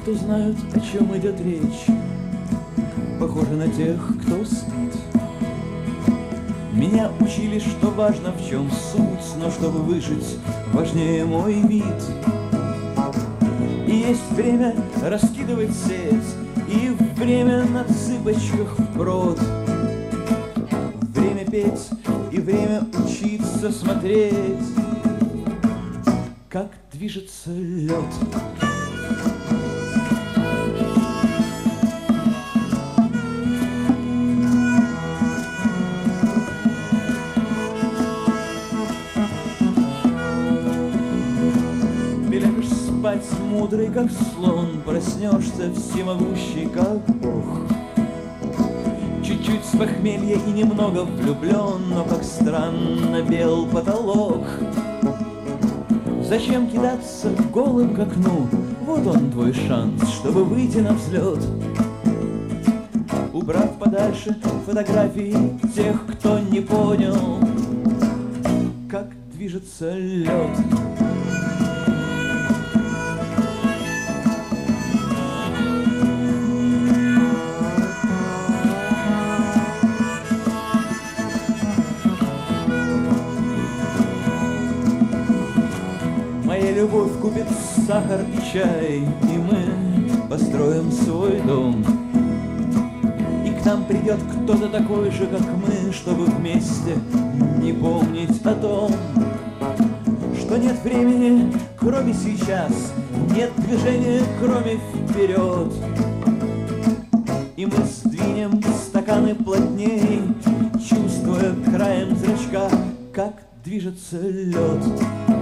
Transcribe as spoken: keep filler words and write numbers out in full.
кто знают, о чем идет речь, похожи на тех, кто спит. Меня учили, что важно, в чем суть, но чтобы выжить, важнее мой вид. И есть время раскидывать сеть, и время на цыпочках вброд. Время петь и время учиться смотреть, как движется лед. Лягешь спать мудрый, как слон, проснешься всемогущий, как Бог. Чуть-чуть с похмелья и немного влюблен, но как странно бел потолок. Зачем кидаться голым к окну? Вот он твой шанс, чтобы выйти на взлет. Убрав подальше фотографии тех, кто не понял, как движется лед. Моя любовь купит сахар и чай, и мы построим свой дом. И к нам придет кто-то такой же, как мы, чтобы вместе не помнить о том, что нет времени, кроме сейчас, нет движения, кроме вперед. И мы сдвинем стаканы плотней, чувствуя краем зрачка, как движется лед.